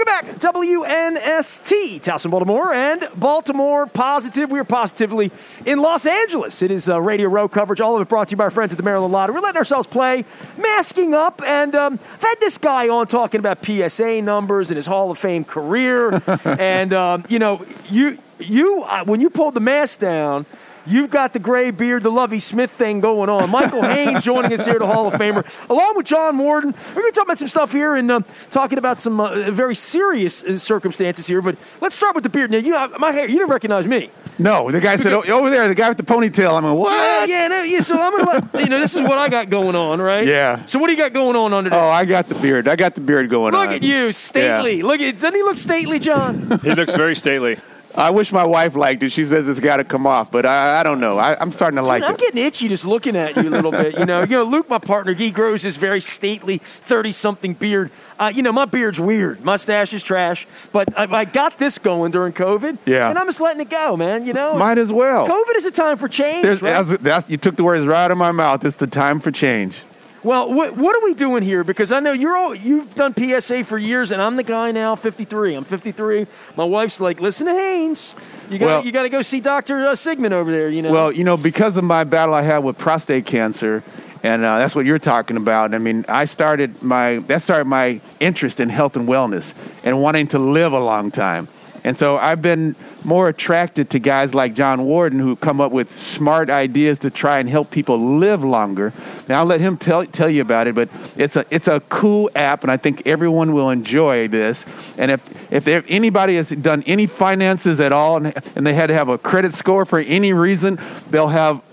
Welcome back. WNST, Towson, Baltimore, and Baltimore Positive. We are positively in Los Angeles. It is Radio Row coverage. All of it brought to you by our friends at the Maryland Lottery. We're letting ourselves play, masking up, and I've had this guy on talking about PSA numbers and his Hall of Fame career. And, when you pulled the mask down, you've got the gray beard, the Lovie Smith thing going on. Michael Haynes joining us here, the Hall of Famer, along with John Warden. We're going to talk about some stuff here and talking about some very serious circumstances here. But let's start with the beard. Now, my hair, you didn't recognize me. No, the guy said, over there, the guy with the ponytail. I'm like, what? Yeah, so I'm going to let, this is what I got going on, right? Yeah. So what do you got going on under there? Oh, I got the beard. I got the beard going on. Look at you, stately. Yeah. Doesn't he look stately, John? He looks very stately. I wish my wife liked it. She says it's got to come off, but I don't know. I'm starting to like it. I'm getting itchy just looking at you a little bit. Luke, my partner, he grows his very stately 30-something beard. My beard's weird. Mustache is trash. But I got this going during COVID. Yeah. And I'm just letting it go, man. Might as well. COVID is a time for change, right? You took the words right out of my mouth. It's the time for change. Well, what are we doing here? Because I know you've done PSA for years, and I'm the guy now, 53. I'm 53. My wife's like, listen to Haynes. You got to go see Dr. Sigmund over there, Well, because of my battle I had with prostate cancer, and that's what you're talking about. I mean, that started my interest in health and wellness and wanting to live a long time. And so I've been more attracted to guys like John Warden who come up with smart ideas to try and help people live longer. Now, I'll let him tell you about it, but it's a cool app, and I think everyone will enjoy this. And if anybody has done any finances at all and they had to have a credit score for any reason, they'll have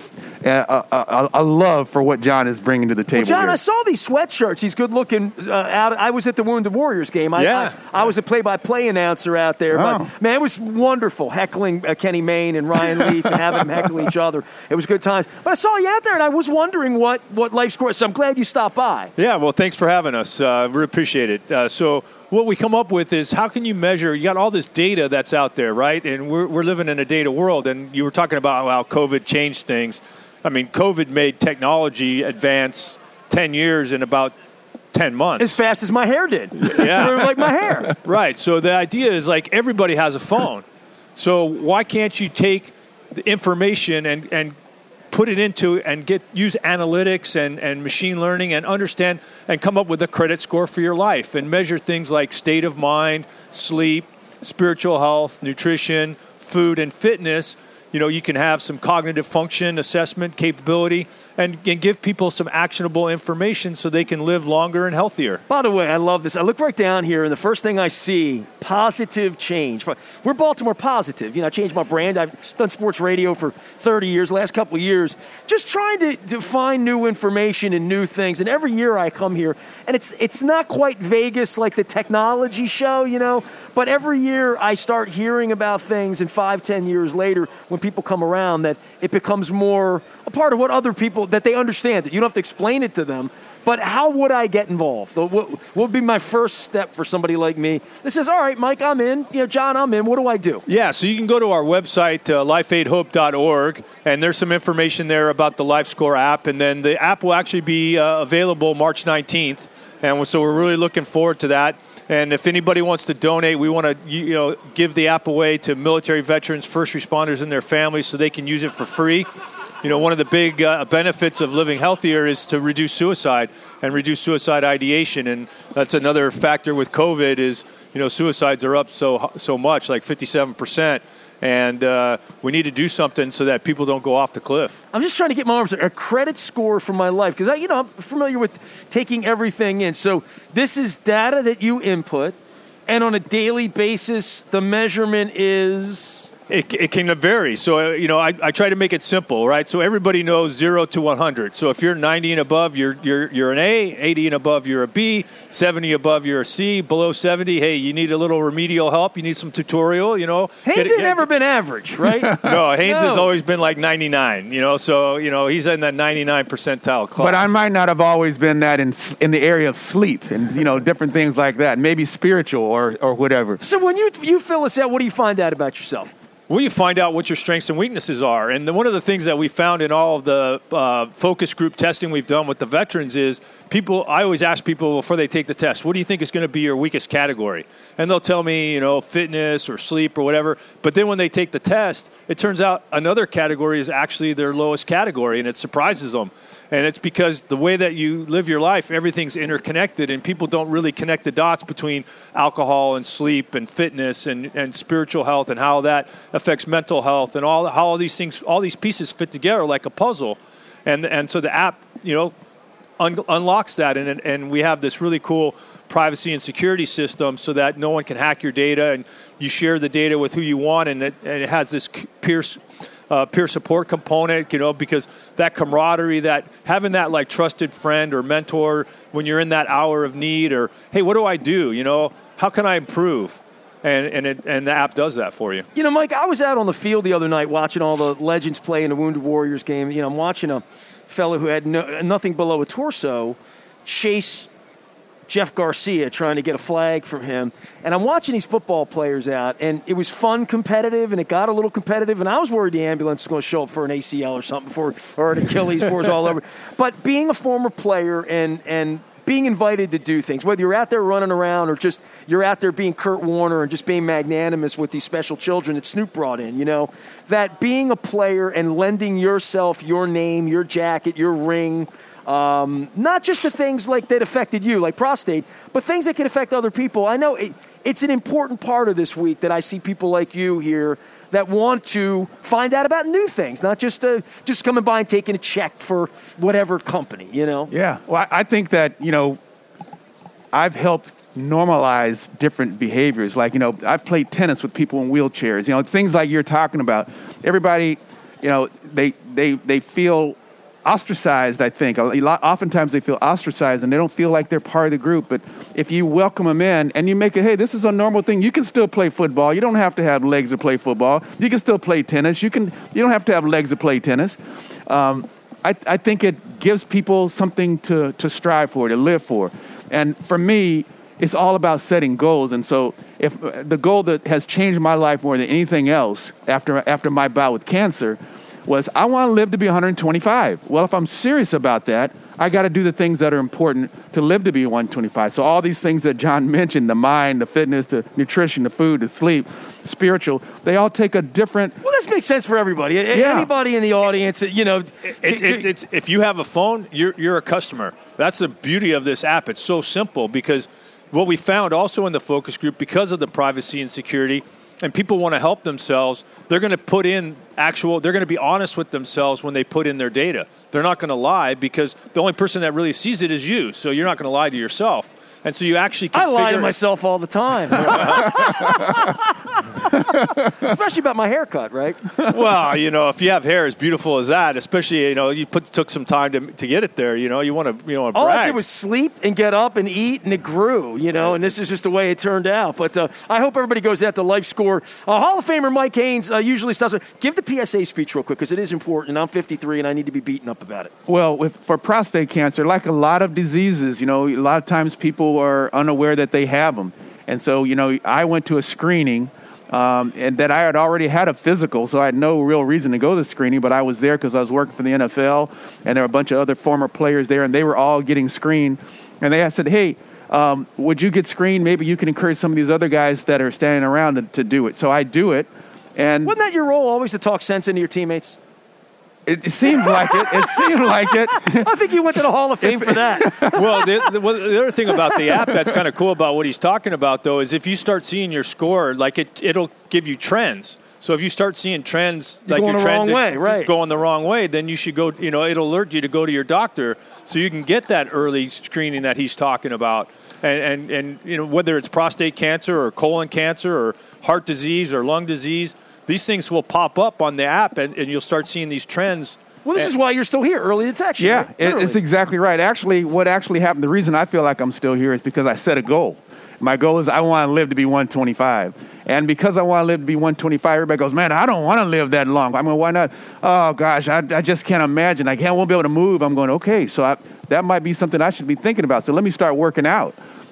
a love for what John is bringing to the table. Well, John, here. I saw these sweatshirts. He's good looking. I was at the Wounded Warriors game. I was a play-by-play announcer out there. Oh. But, man, it was wonderful heckling Kenny Mayne and Ryan Leaf and having them heckle each other. It was good times. But I saw you out there, and I was wondering what life score is. So I'm glad you stopped by. Yeah, well, thanks for having us. We appreciate it. So what we come up with is how can you measure? You got all this data that's out there, right? And we're living in a data world. And you were talking about how COVID changed things. I mean, COVID made technology advance 10 years in about 10 months. As fast as my hair did. Yeah. Like my hair. Right. So the idea is like everybody has a phone. So why can't you take the information and put it into and use analytics and machine learning and understand and come up with a credit score for your life and measure things like state of mind, sleep, spiritual health, nutrition, food, and fitness. You can have some cognitive function assessment capability and give people some actionable information so they can live longer and healthier. By the way, I love this. I look right down here, and the first thing I see, positive change. We're Baltimore Positive. I changed my brand. I've done sports radio for 30 years, last couple of years, just trying to find new information and new things. And every year I come here, and it's not quite Vegas like the technology show, but every year I start hearing about things, and 5-10 years later, when people come around, that it becomes more a part of what other people, that they understand, that you don't have to explain it to them. But how would I get involved? What would be my first step for somebody like me that says, all right, Mike, I'm in. John, I'm in. What do I do? Yeah, so you can go to our website, lifeaidhope.org, and there's some information there about the LifeScore app. And then the app will actually be available March 19th. And so we're really looking forward to that. And if anybody wants to donate, we want to give the app away to military veterans, first responders, and their families so they can use it for free. One of the big benefits of living healthier is to reduce suicide and reduce suicide ideation. And that's another factor with COVID is, suicides are up so much, like 57%. And we need to do something so that people don't go off the cliff. I'm just trying to get my arms around a credit score for my life because I'm familiar with taking everything in. So this is data that you input, and on a daily basis, the measurement is... It can vary. So, I try to make it simple, right? So everybody knows 0 to 100. So if you're 90 and above, you're an A. 80 and above, you're a B. 70 above, you're a C. Below 70, hey, you need a little remedial help. You need some tutorial, Haynes had never been average, right? No, Haynes has always been like 99, So, he's in that 99 percentile class. But I might not have always been that in the area of sleep and, different things like that. Maybe spiritual or whatever. So when you fill us out, what do you find out about yourself? Well, you find out what your strengths and weaknesses are. And one of the things that we found in all of the focus group testing we've done with the veterans is I always ask people before they take the test, what do you think is going to be your weakest category? And they'll tell me, fitness or sleep or whatever. But then when they take the test, it turns out another category is actually their lowest category, and it surprises them. And it's because the way that you live your life, everything's interconnected, and people don't really connect the dots between alcohol and sleep and fitness and spiritual health and how that affects mental health and how all these things, all these pieces fit together like a puzzle. And so the app, unlocks that, and we have this really cool privacy and security system so that no one can hack your data, and you share the data with who you want, and it has this peer support component, because that camaraderie, that having that like trusted friend or mentor when you're in that hour of need, or hey, what do I do? How can I improve? And the app does that for you. Mike, I was out on the field the other night watching all the legends play in the Wounded Warriors game. I'm watching a fellow who had nothing below a torso chase Jeff Garcia, trying to get a flag from him. And I'm watching these football players out, and it was fun, competitive, and it got a little competitive, and I was worried the ambulance was going to show up for an ACL or something, or an Achilles for us all over. But being a former player and being invited to do things, whether you're out there running around or just you're out there being Kurt Warner and just being magnanimous with these special children that Snoop brought in, that being a player and lending yourself, your name, your jacket, your ring, not just the things like that affected you, like prostate, but things that can affect other people. I know it's an important part of this week that I see people like you here that want to find out about new things, not just coming by and taking a check for whatever company, Yeah. Well, I think that, I've helped normalize different behaviors. Like, I've played tennis with people in wheelchairs, things like you're talking about. Everybody, they feel ostracized, I think. Oftentimes they feel ostracized and they don't feel like they're part of the group. But if you welcome them in and you make it, hey, this is a normal thing. You can still play football. You don't have to have legs to play football. You can still play tennis. You don't have to have legs to play tennis. I think it gives people something to strive for, to live for. And for me, it's all about setting goals. And so if the goal that has changed my life more than anything else after my bout with cancer was I want to live to be 125. Well, if I'm serious about that, I got to do the things that are important to live to be 125. So all these things that John mentioned, the mind, the fitness, the nutrition, the food, the sleep, the spiritual, they all take a different... Well, this makes sense for everybody. Yeah. Anybody in the audience, It's if you have a phone, you're a customer. That's the beauty of this app. It's so simple because what we found also in the focus group, because of the privacy and security, and people want to help themselves, they're going to put in they're going to be honest with themselves when they put in their data. They're not going to lie because the only person that really sees it is you. So you're not going to lie to yourself. And so you actually can lie to myself all the time. Especially about my haircut, right? Well, if you have hair as beautiful as that, especially, you took some time to get it there, you want to brag. All I did was sleep and get up and eat, and it grew, and this is just the way it turned out. But I hope everybody goes out to LifeScore. Hall of Famer Mike Haynes usually stops. Give the PSA speech real quick because it is important, and I'm 53 and I need to be beaten up about it. Well, for prostate cancer, like a lot of diseases, a lot of times people are unaware that they have them. And so, I went to a screening and that I had already had a physical, so I had no real reason to go to the screening, but I was there because I was working for the NFL, and there were a bunch of other former players there, and they were all getting screened. And they said, hey, would you get screened? Maybe you can encourage some of these other guys that are standing around to do it. So I do it. And wasn't that your role, always to talk sense into your teammates? It seemed like it. It seemed like it. I think you went to the Hall of Fame for that. Well, the other thing about the app that's kind of cool about what he's talking about, though, is if you start seeing your score, like it'll give you trends. So if you start seeing trends, like your trend going the wrong way, then you should go, it'll alert you to go to your doctor so you can get that early screening that he's talking about. And whether it's prostate cancer or colon cancer or heart disease or lung disease, these things will pop up on the app, and you'll start seeing these trends. Well, this is why you're still here, early detection. Yeah, right? It's exactly right. Actually, what actually happened, the reason I feel like I'm still here is because I set a goal. My goal is I want to live to be 125. And because I want to live to be 125, everybody goes, man, I don't want to live that long. I mean, why not? Oh, gosh, I just can't imagine. I won't be able to move. I'm going, okay, so that might be something I should be thinking about. So let me start working out.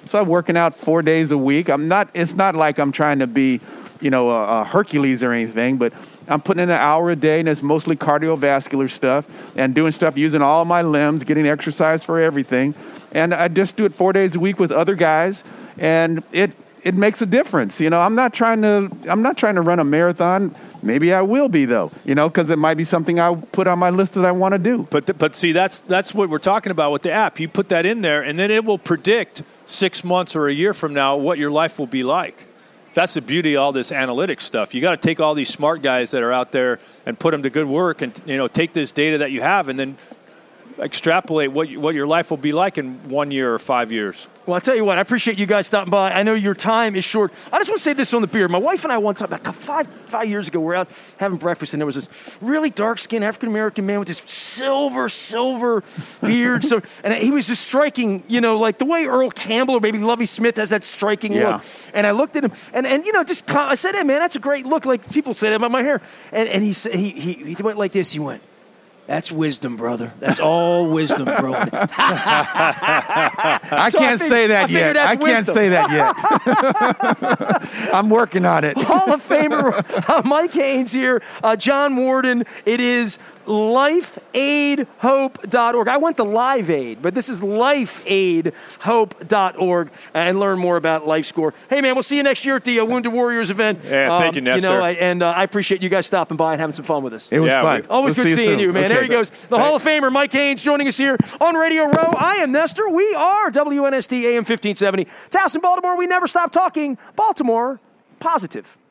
So I'm working out 4 days a week. It's not like I'm trying to be, a Hercules or anything, but I'm putting in an hour a day, and it's mostly cardiovascular stuff and doing stuff using all my limbs, getting exercise for everything. And I just do it 4 days a week with other guys, and it makes a difference. I'm not trying to run a marathon. Maybe I will be, though, because it might be something I'll put on my list that I want to do. But see, that's what we're talking about with the app. You put that in there, and then it will predict 6 months or a year from now what your life will be like. That's the beauty of all this analytics stuff. You got to take all these smart guys that are out there and put them to good work, and take this data that you have and then extrapolate what your life will be like in 1 year or 5 years. Well, I'll tell you what, I appreciate you guys stopping by. I know your time is short. I just want to say this on the beard. My wife and I one time, about five years ago, we were out having breakfast, and there was this really dark-skinned African-American man with this silver beard. And he was just striking, like the way Earl Campbell or maybe Lovie Smith has that striking look. And I looked at him, and I said, hey, man, that's a great look. Like people say that about my hair. And he said, he went like this. He went, that's wisdom, brother. That's all wisdom, bro. I can't say that yet. I can't say that yet. I'm working on it. Hall of Famer Mike Haynes here. John Warden. It is lifeaidhope.org. I went to Live Aid, but this is lifeaidhope.org, and learn more about LifeScore. Hey, man, we'll see you next year at the Wounded Warriors event. Yeah, thank you, Nestor. I appreciate you guys stopping by and having some fun with us. It was fun. Always good seeing you, man. Okay. There he goes. The Hall of Famer, Mike Haynes, joining us here on Radio Row. I am Nestor. We are WNST AM 1570. Towson, Baltimore. We never stop talking. Baltimore positive.